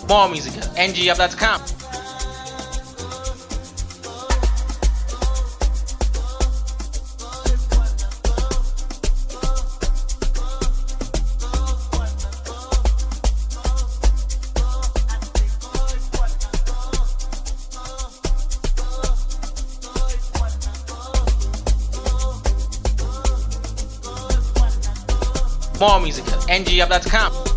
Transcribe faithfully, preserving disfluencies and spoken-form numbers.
More music at N G up dot com. More music at N G up dot com.